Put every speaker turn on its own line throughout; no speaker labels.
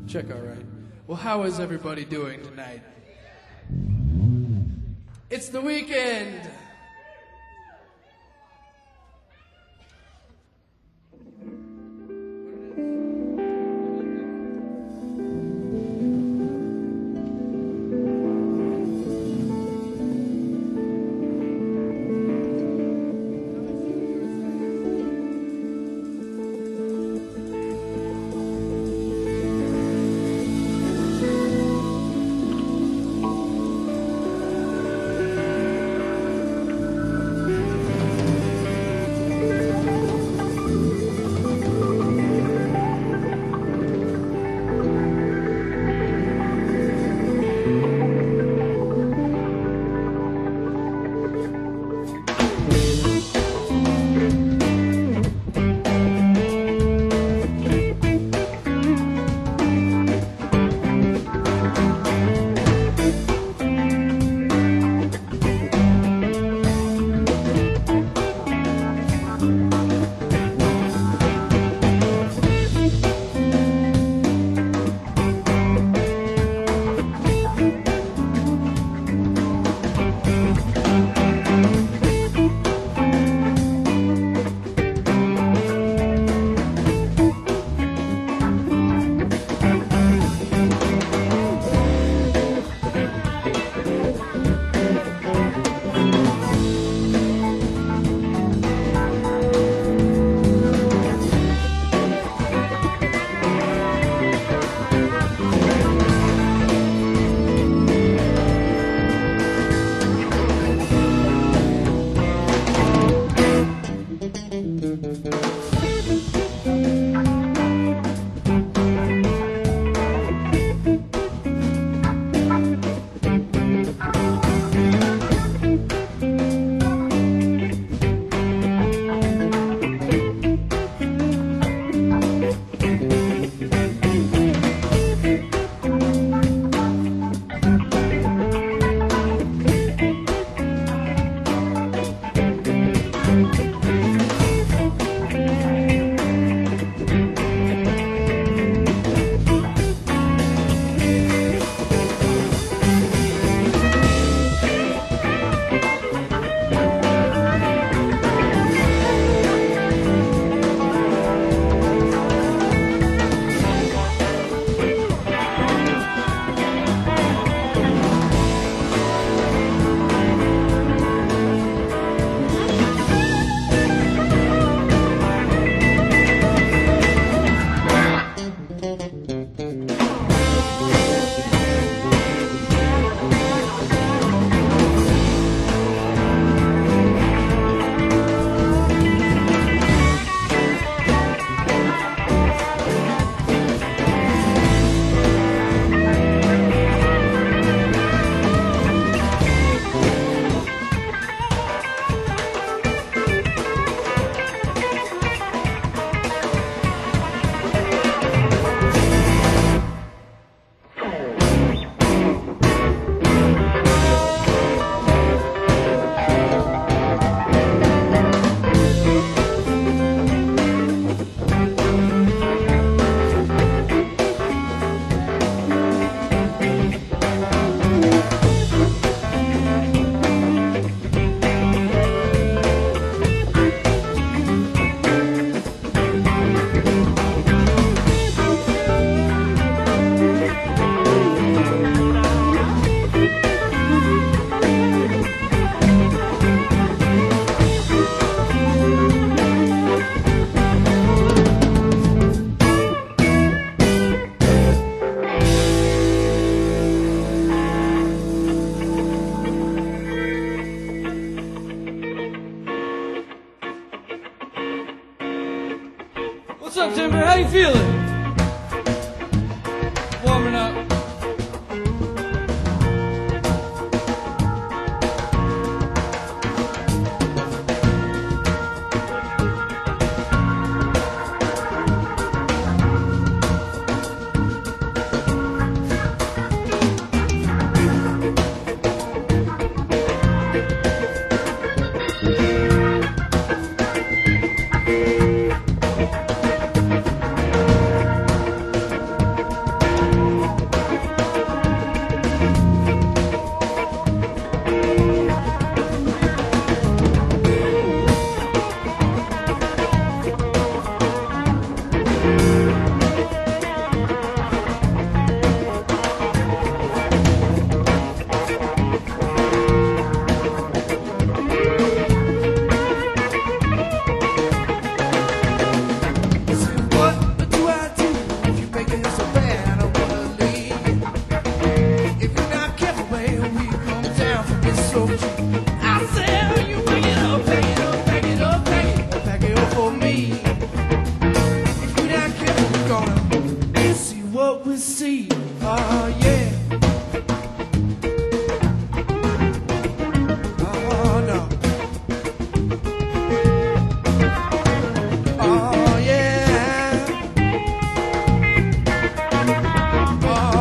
Check all right. Well, how is everybody doing tonight? It's the weekend!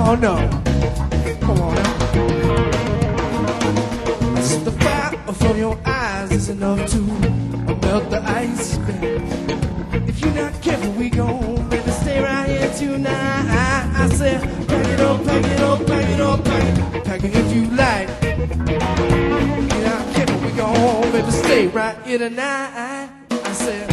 Oh no. Come on now. The fire from your eyes is enough to melt the ice. If you're not careful, we gon' better stay right here tonight. I said, pack it up, pack it up, pack it up, pack it if you like. If you're not careful, we gon' better stay right here tonight. I said.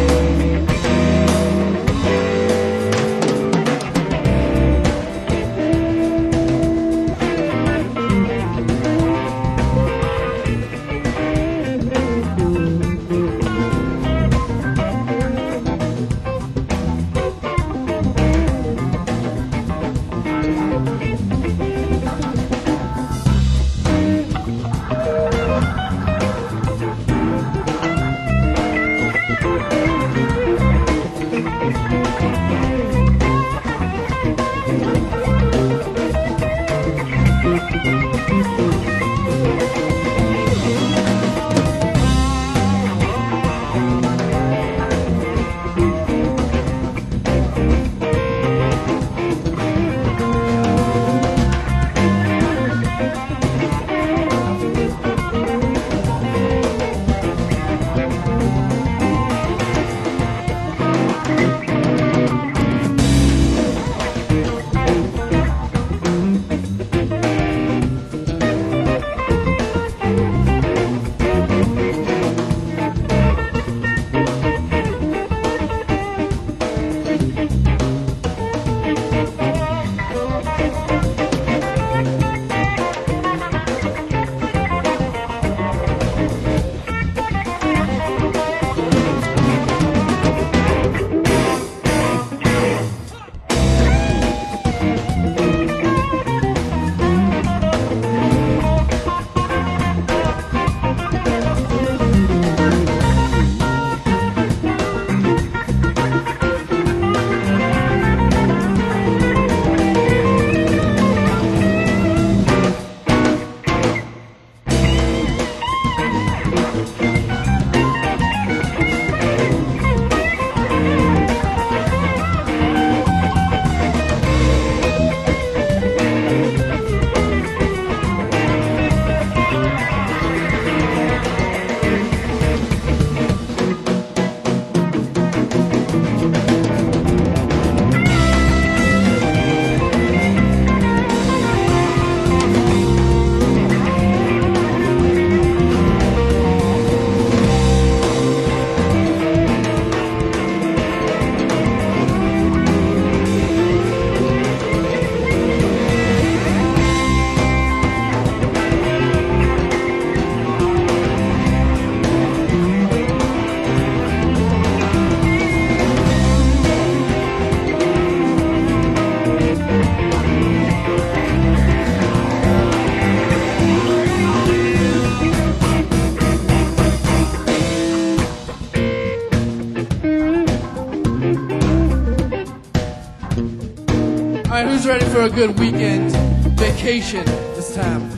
Alright, who's ready for a good weekend vacation this time?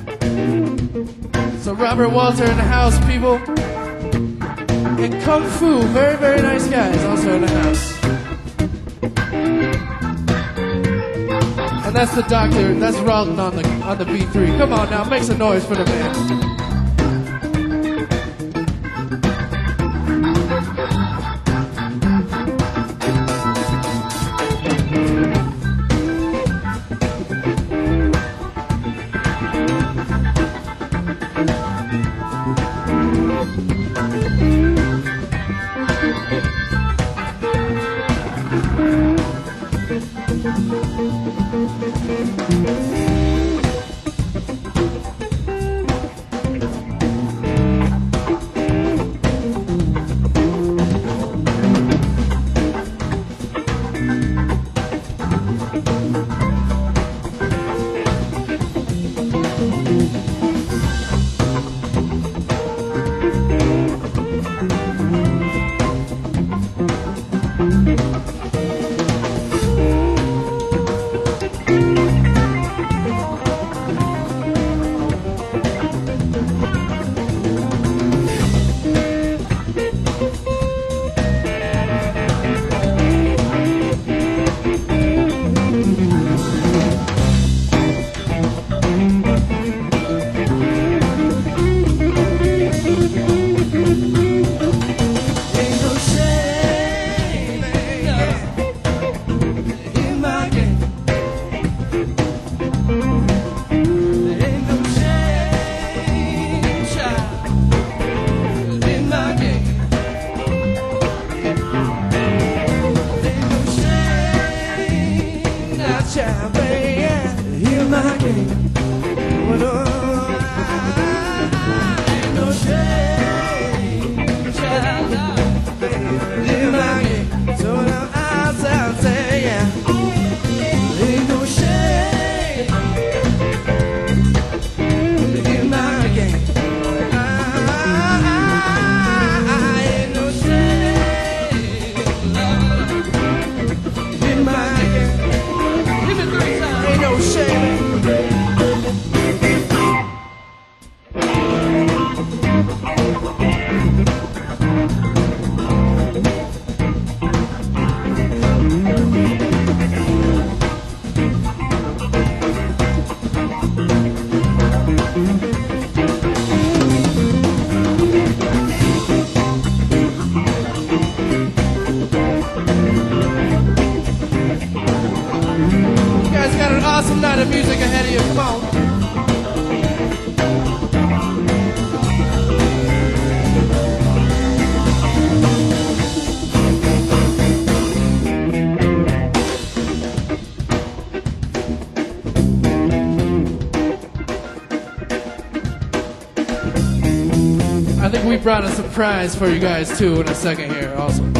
So Robert Walter in the house, people. And Kung Fu, very, very nice guys, also in the house. And that's the doctor, that's Rawlton on the B3. Come on now, make some noise for the man. champagne, hear my game. But ain't no shame, child, hear my game. So now I'll say, yeah, ain't no shame, hear my game. Ain't no shame, hear my game. Give it 3 times. Ain't no shame. Awesome night of music ahead of you. Come on. I think we brought a surprise for you guys too in a second here. Awesome.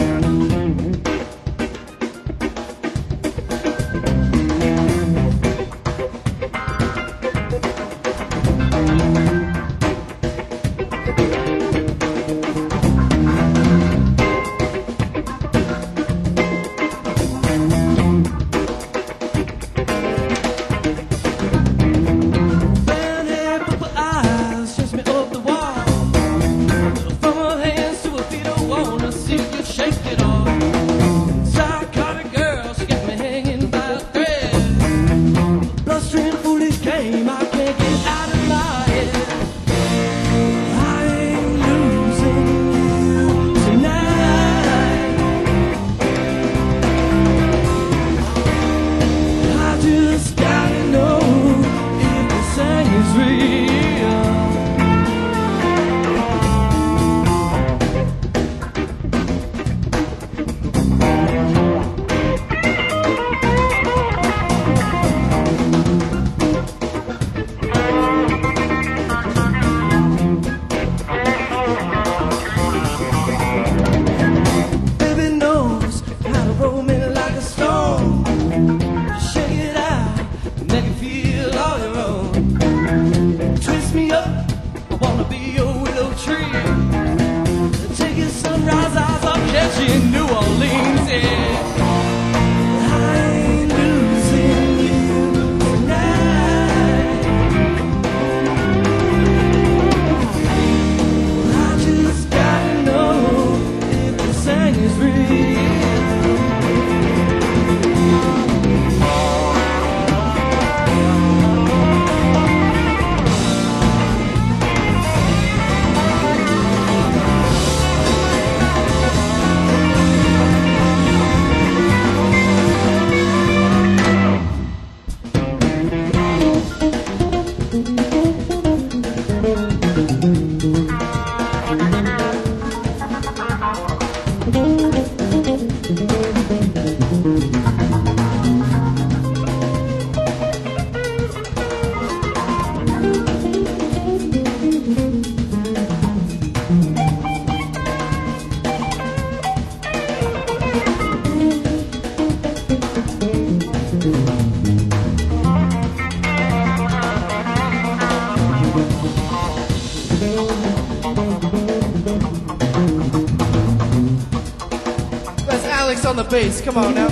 On the bass, come on now.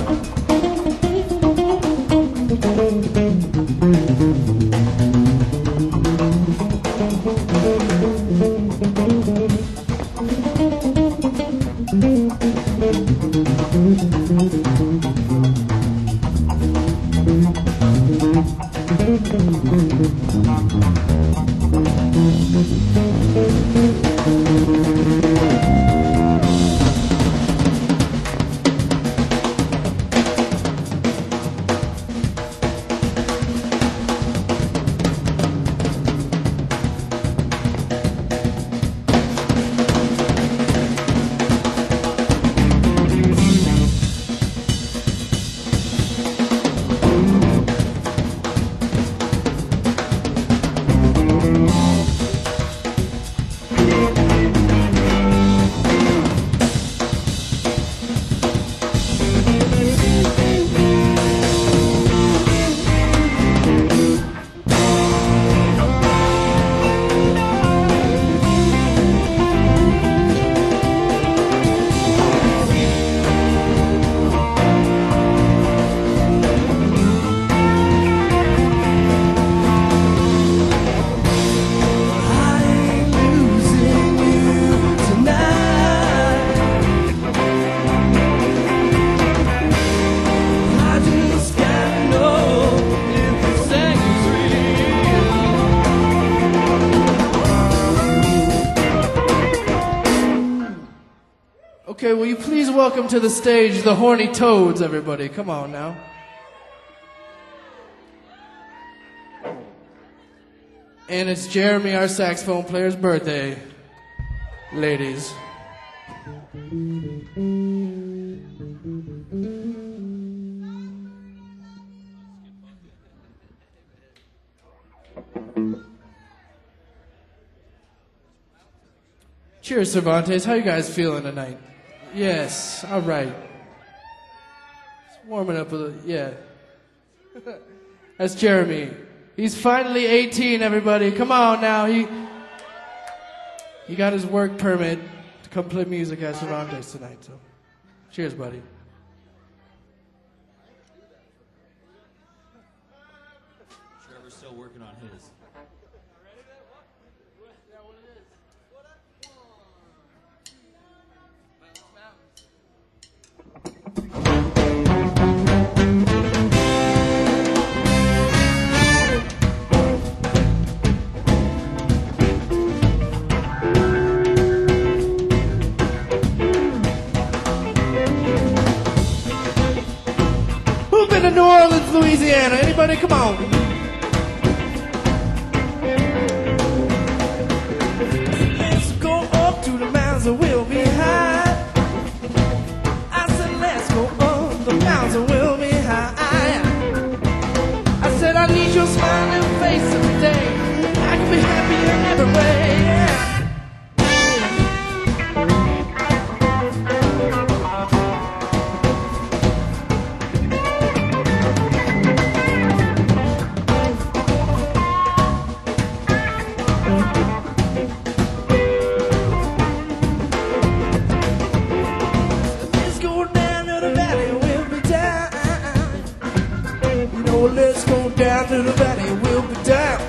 Okay, will you please welcome to the stage the Horny Toads, everybody? Come on now. And it's Jeremy, our saxophone player's birthday, ladies. Cheers, Cervantes. How you guys feeling tonight? Yes, all right. It's warming up a little, yeah. That's Jeremy. He's finally 18, everybody. Come on now. He got his work permit to come play music at Cervantes tonight. So, cheers, buddy.
Trevor's still working on his.
Who's been to New Orleans, Louisiana? Anybody? Come on. Let's go up to the mountains and we'll be high. I said, let's go up the mountains and we'll be high. I said, I need your smiling face every day. I can be happy in every way. Yeah. Let's go down to the valley, we'll be down. You know, let's go down to the valley, we'll be down.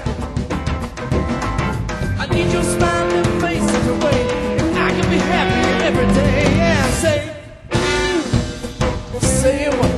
I need your smiling face every way. I can be happy every day. Yeah, say what?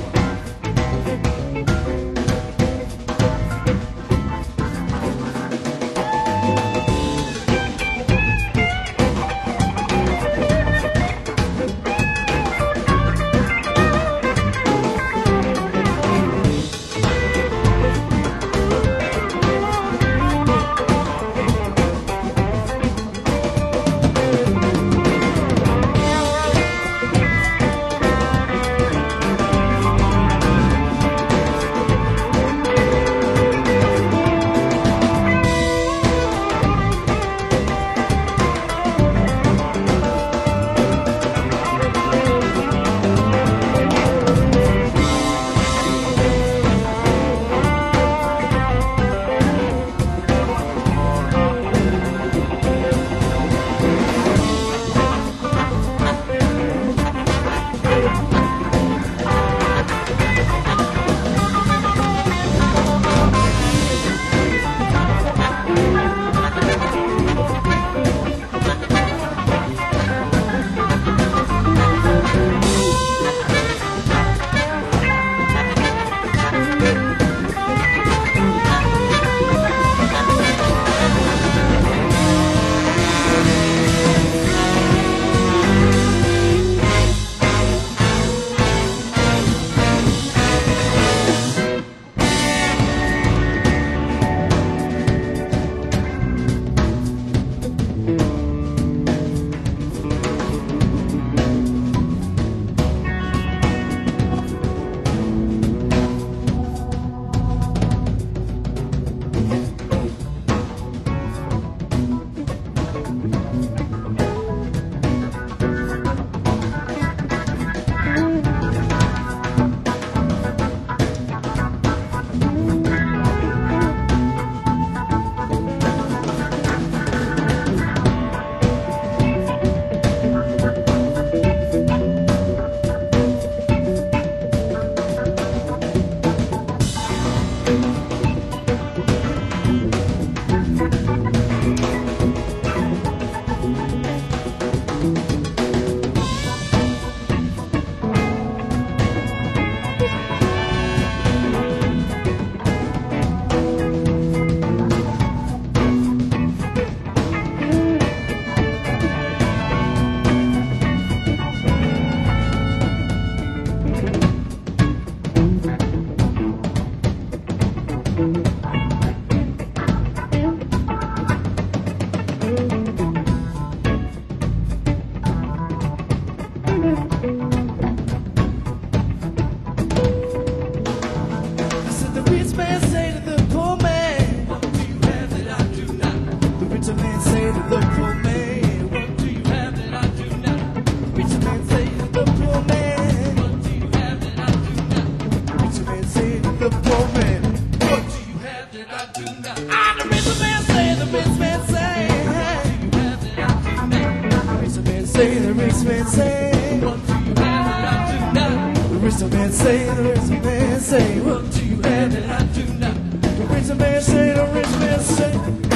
said the rich man say to the poor man, what do you have that I do not? The rich man say to the poor man, what do you have that I do not? The rich man say to the poor man, what do you have that I do not? The rich man say to the poor man, what do you have that I do not? Ah, the rich man say, the rich man say, what do you have that I do not? The rich man say, the rich man say, what do you have that I do not? The rich man say, the rich man say, what do you have that I do not? The rich man say, the rich man say.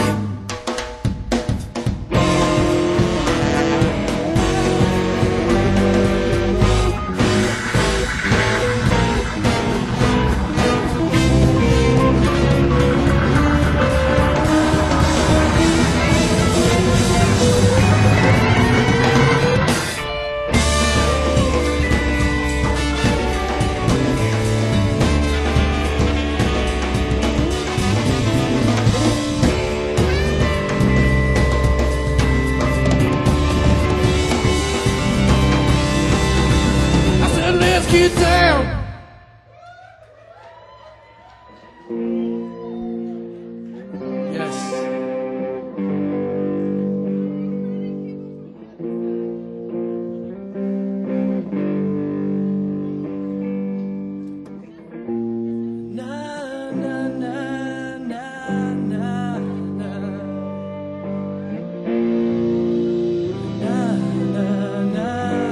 Let's get down. Yes. Na na na na na na. Na na na.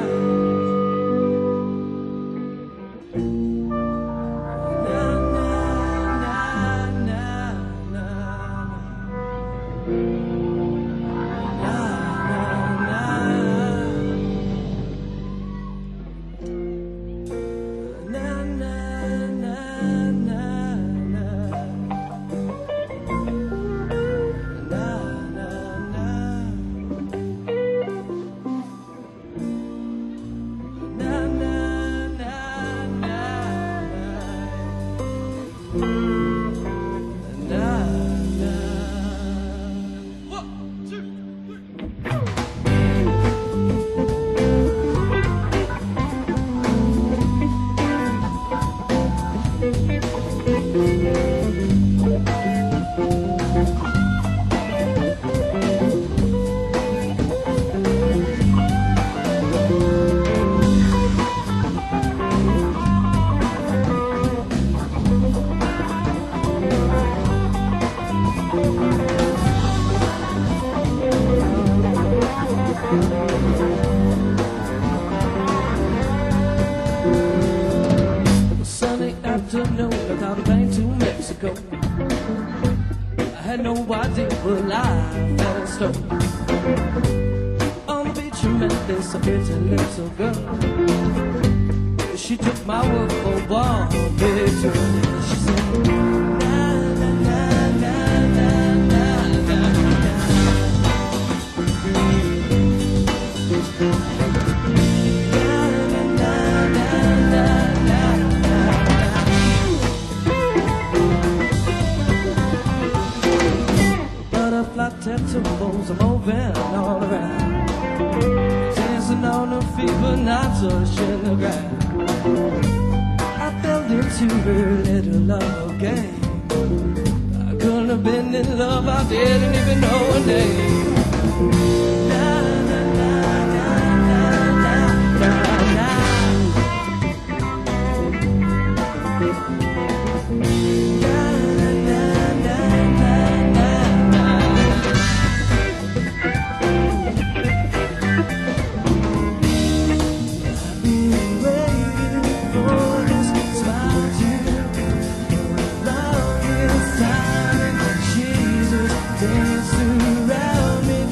Sunday afternoon, I thought of plane to Mexico. I had no idea what life had in store. On the beach, I met this pretty little girl. She took my word for one picture. She said, na na na na na na na. Butterfly tattoos are moving all around, dancing on the feet but not touching the ground. I fell into her little love game. I couldn't have been in love, I didn't even know her name. Na na na na na na na na. Dance around me.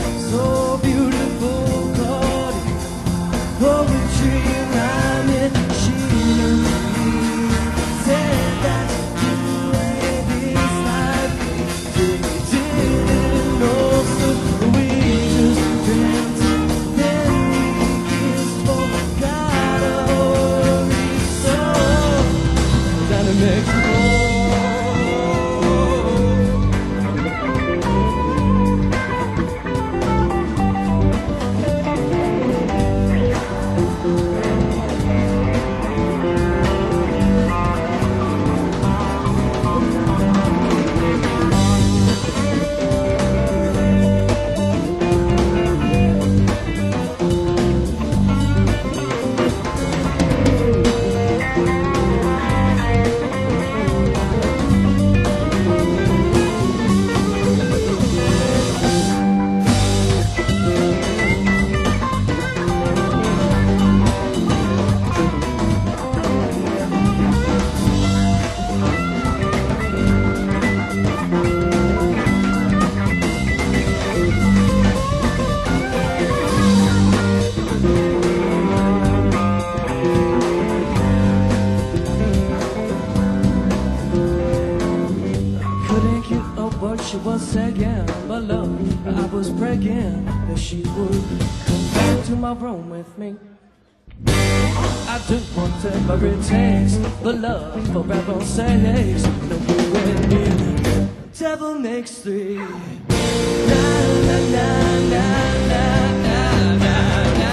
she was saying, but love, I was praying that she would come back to my room with me. I do whatever it takes, but love forever sakes. No you and me, devil makes three. Na na na na na na na na.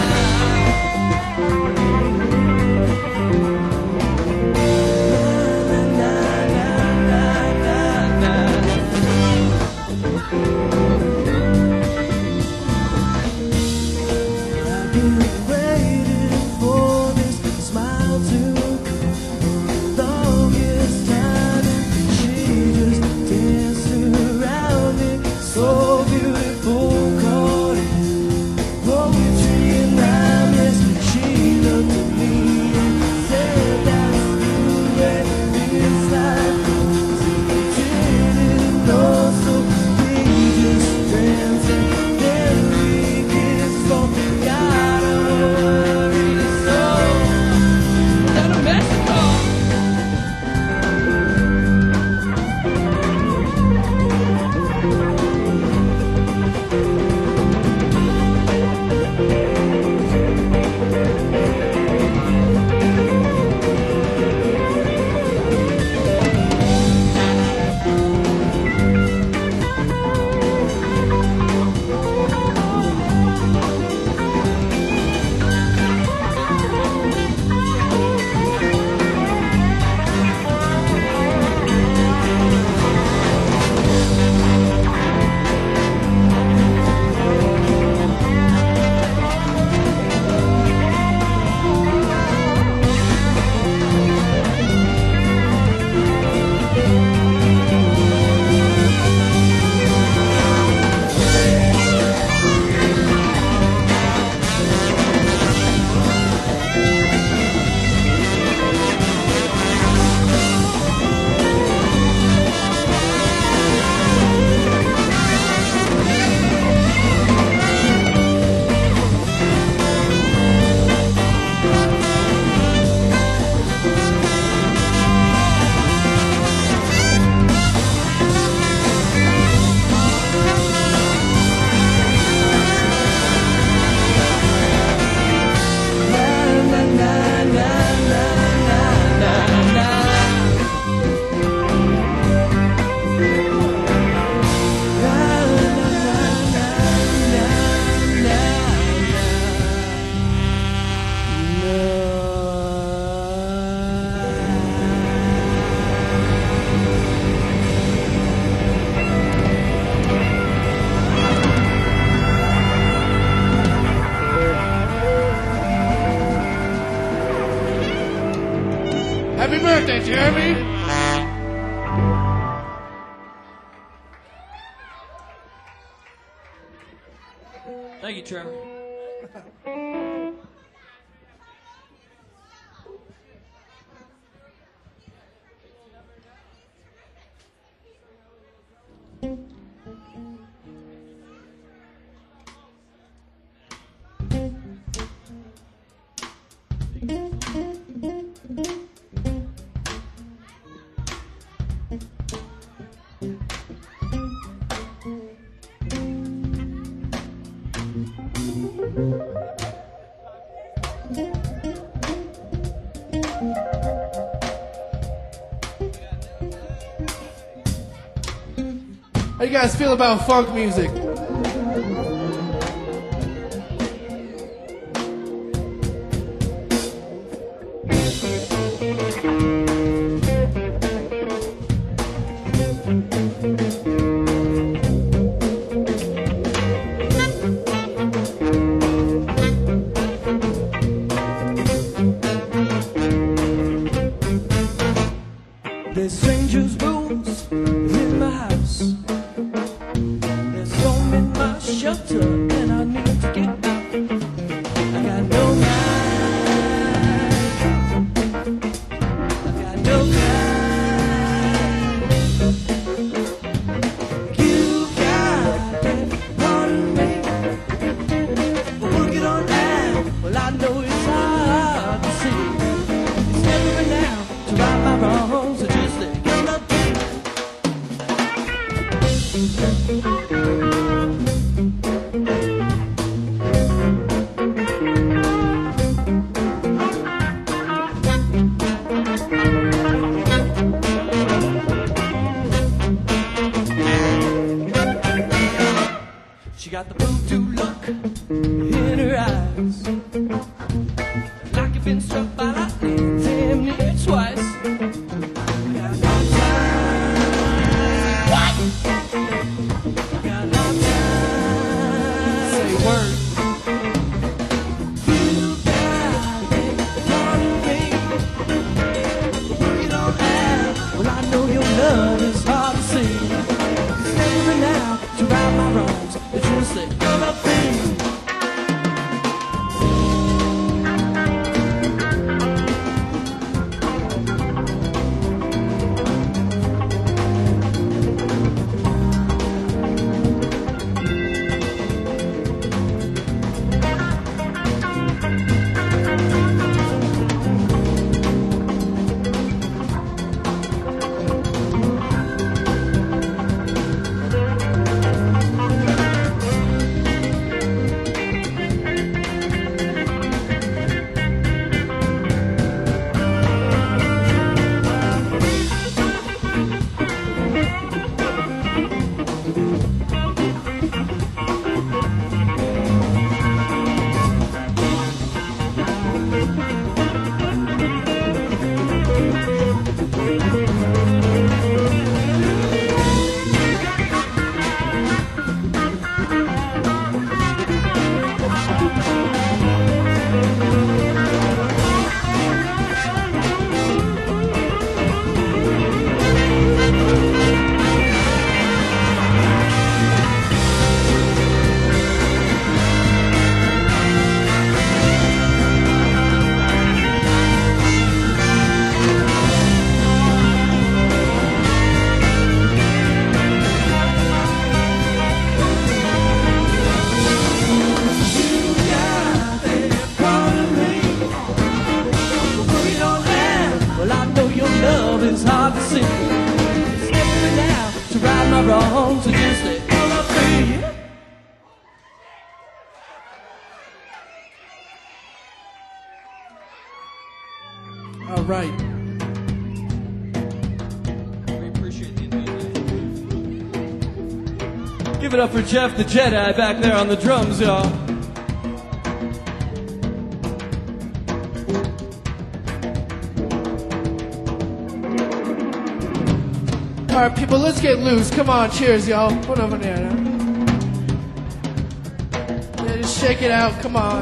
Happy birthday, Jeremy!
Thank you, Trevor.
How you guys feel about funk music?
There's strangers' rooms in my house. There's some in my shelter, and I need to get out. I got no mind. I got no mind. She got the voodoo look in her eyes, like you've been struck by lightning damn near twice. Got no time. What? Got no time. Say word. You got it on me. You don't have. Well, I know your love is hard to see. It's never enough to right my wrongs. It's just that you're not free. It's hard to see. It's never now to right my wrongs and just let go of free.
All right.
We appreciate the invitation.
Give it up for Jeff the Jedi back there on the drums, y'all.
All right, people, let's get loose. Come on, cheers, y'all. Put over there now. Yeah, just shake it out. Come on.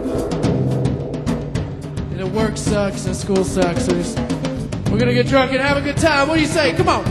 And the work sucks and school sucks. So we're gonna get drunk and have a good time. What do you say? Come on.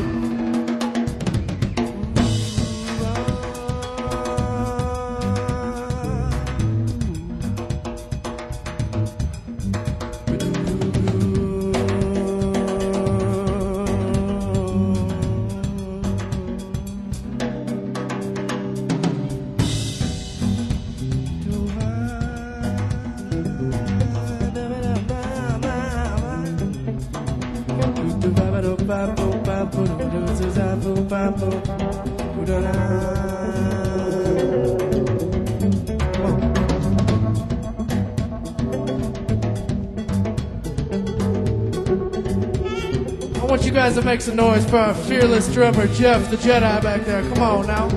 I want you guys to make some noise for our fearless drummer, Jeff the Jedi back there. Come on now.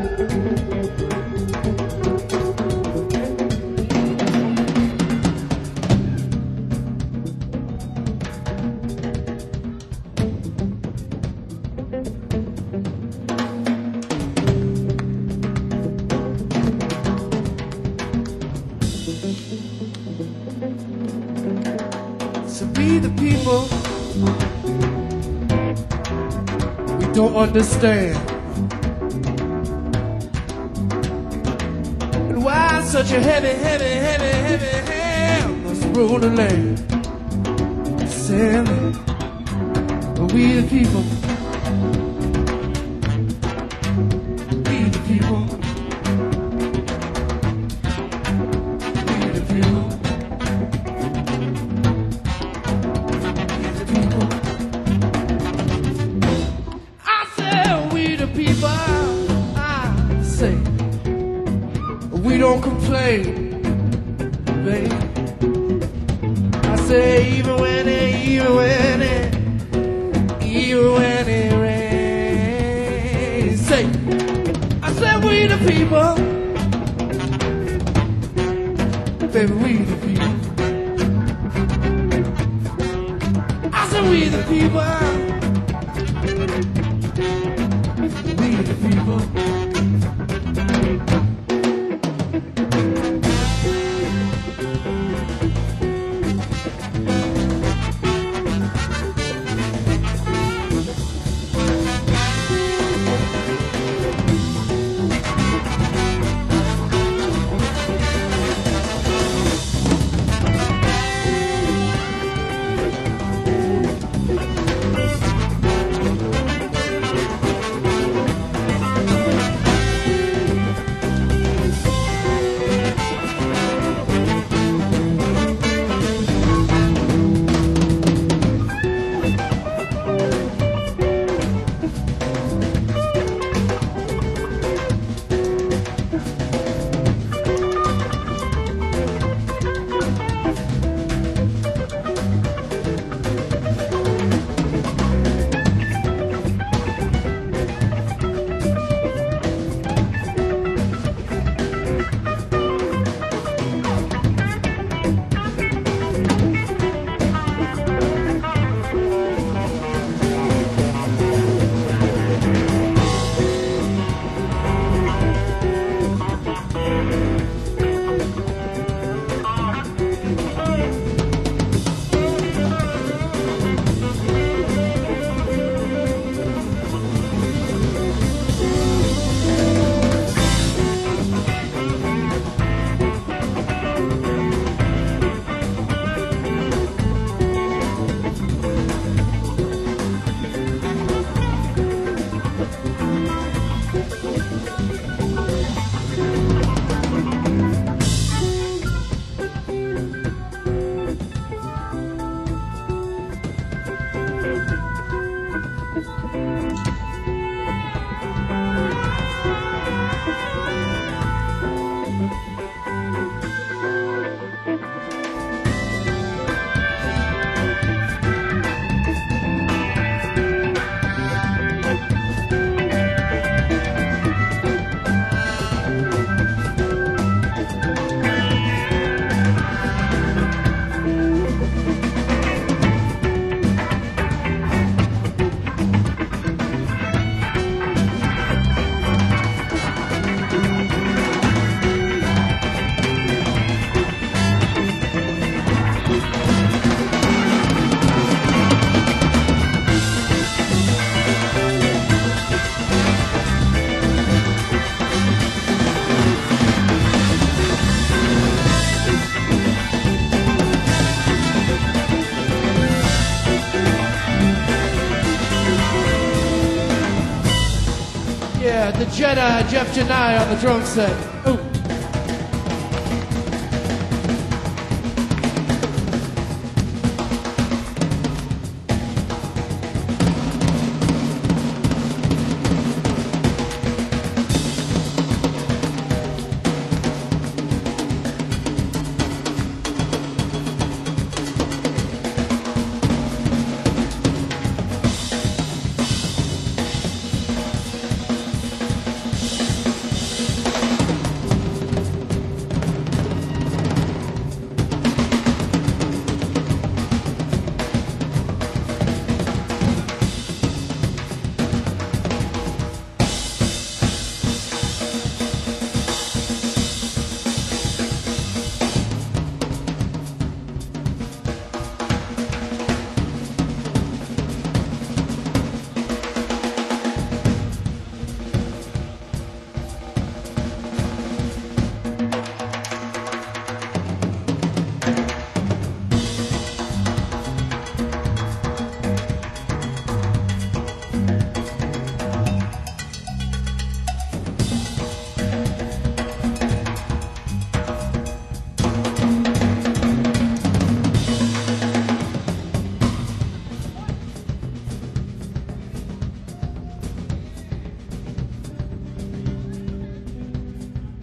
So we the people, we don't understand. And why such a heavy hand must rule the land? Silly, but we the people, we the people, we the people. I said we the people. we don't complain, babe. I say even when it rains. Say, I said we the people, baby, we the people. I said we the people, we the people. Yeah, the Jedi, Jeff Janai on the drum set. Ooh.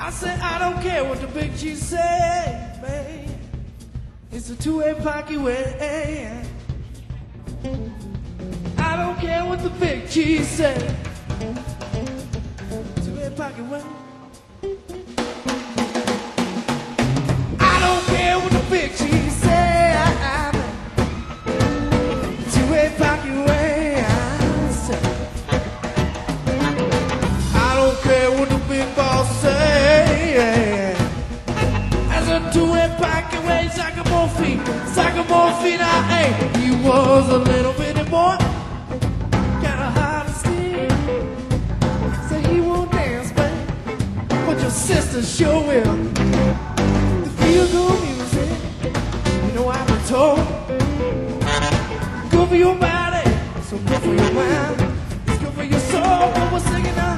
I said, I don't care what the big G say, babe. It's a two-way pocket way. I don't care what the big G say. Two-way pocket way. I don't care what the big G say. Two-way pocket way. I don't care what the big boss say. As a two-way pocket way, Sacamorphine, hey, he was a little bitty boy, kinda hard to steal. Said he won't dance, babe, but your sister sure will. The feel-good music, you know I've been told, good for your body, so good for your mind, it's good for your soul. But we're singing now.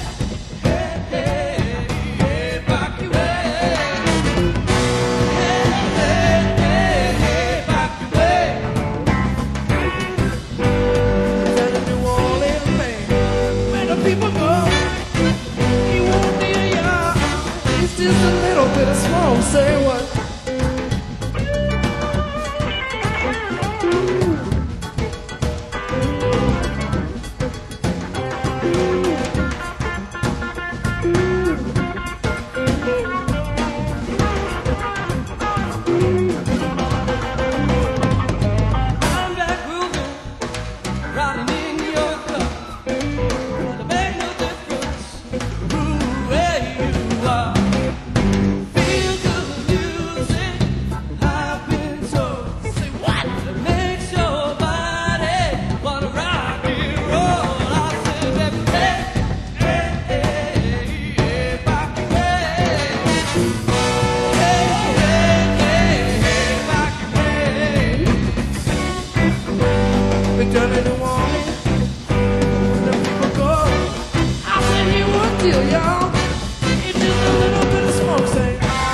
People go, he won't need ya. It's just a little bit of smoke. Say what?
I'm back grooving, riding in your car.
Done in the morning, the people go. I said he would deal, y'all. It's just a little bit of smoke, say.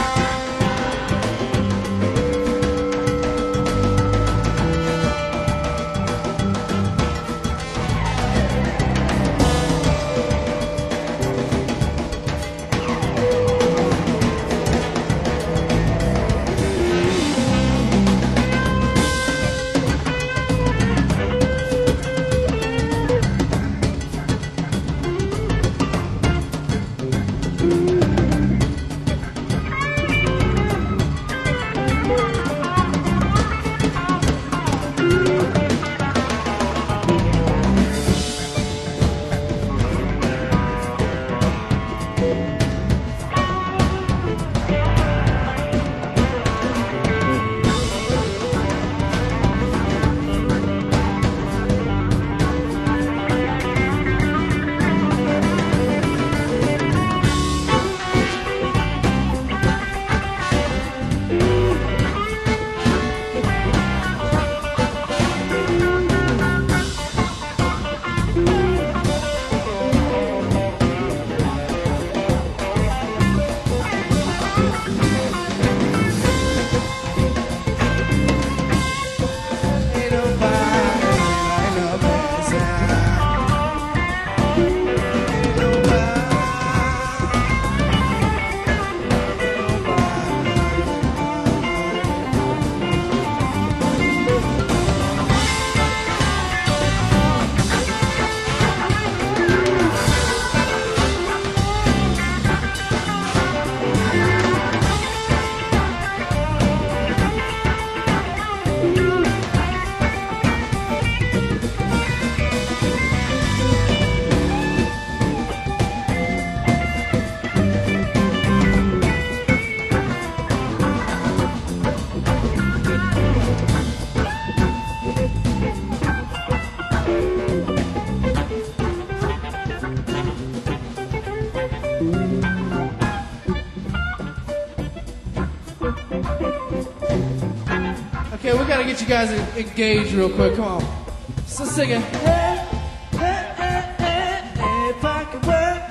Okay, we gotta get you guys engaged real quick. Come on. So sing it.
Hey, hey, hey, hey, hey, pocket way.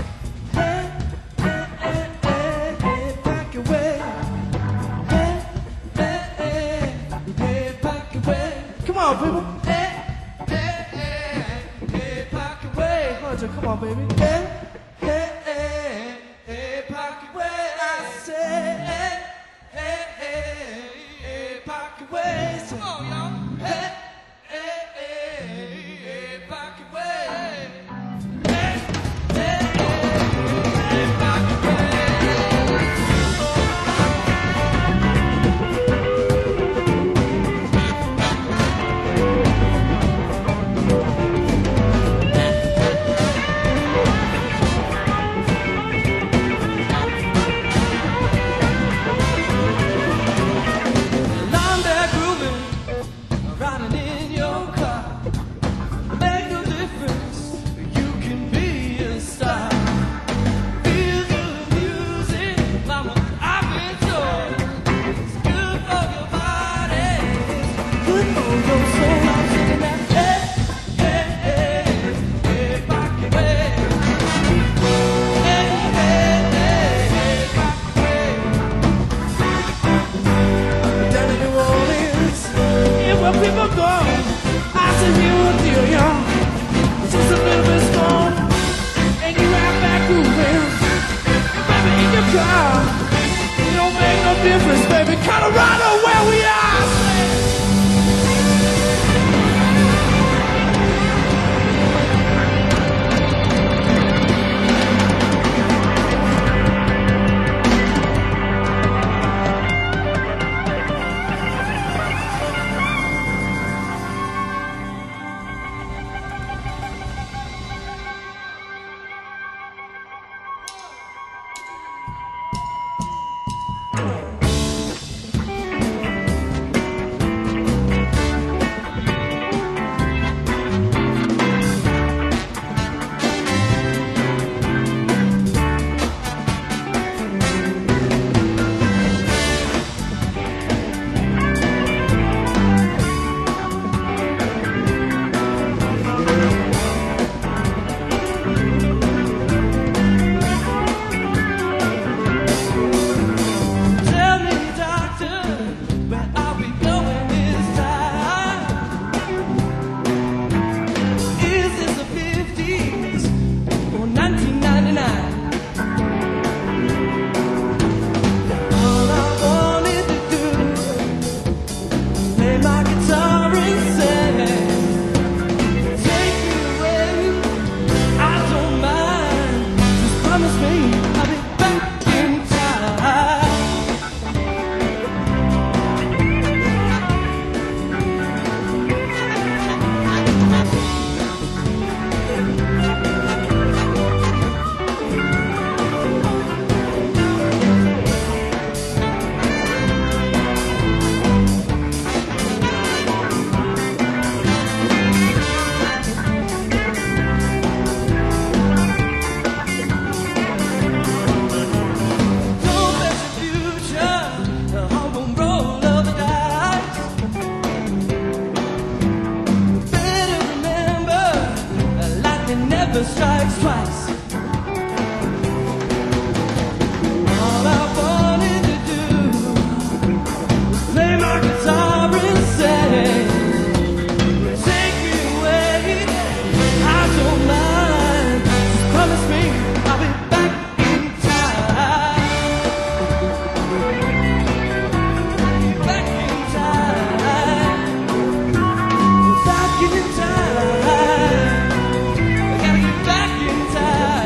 Hey, hey, hey, hey, hey, pocket way. Hey, hey, hey, hey, pocket way.
Come on, people.
Hey, hey, hey, hey, pocket way.
Come on, baby.
Hey, hey, hey, hey, pocket say, hey, hey, hey, hey, pocket waist. Come on, y'all. Hey, hey, hey, hey, pocket waist. Hey, hey, hey, hey, pocket waist. People go, I sit here with you, young. Just a little bit strong, and you right back moving. Baby, in your car, it don't make no difference, baby. Colorado, where we are. Strikes twice. All I wanted to do was play my guitar and sing. Take me away, I don't mind. Just promise me I'll be back in time. Back in time. Back in time. Back in time.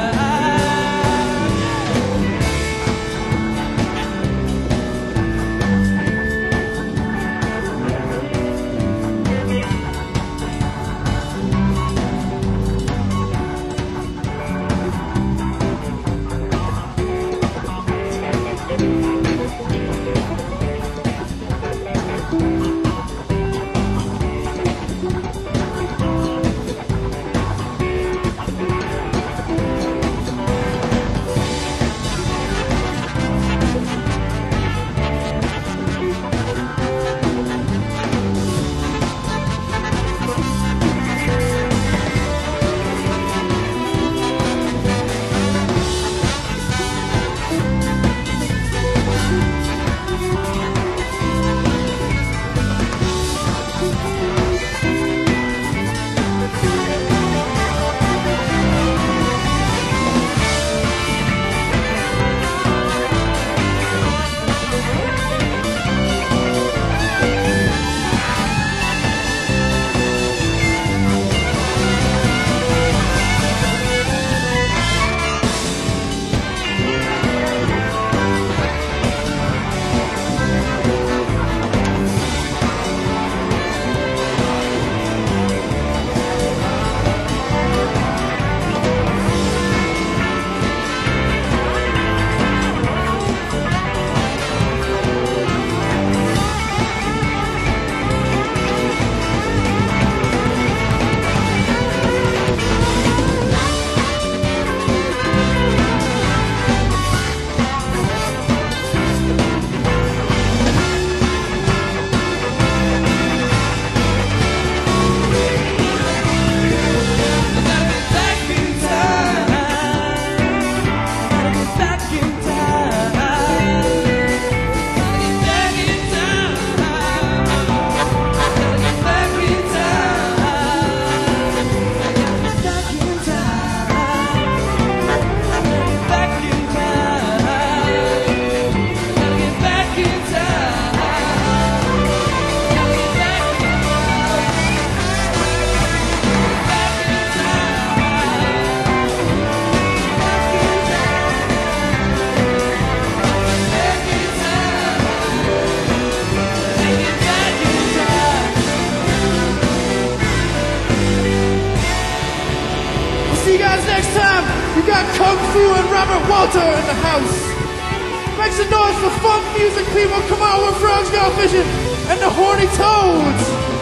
see you guys next time. We got Kung Fu and Robert Walter in the house. Make some noise for funk music, people. Come on, we're frogs go fishing and the horny toads.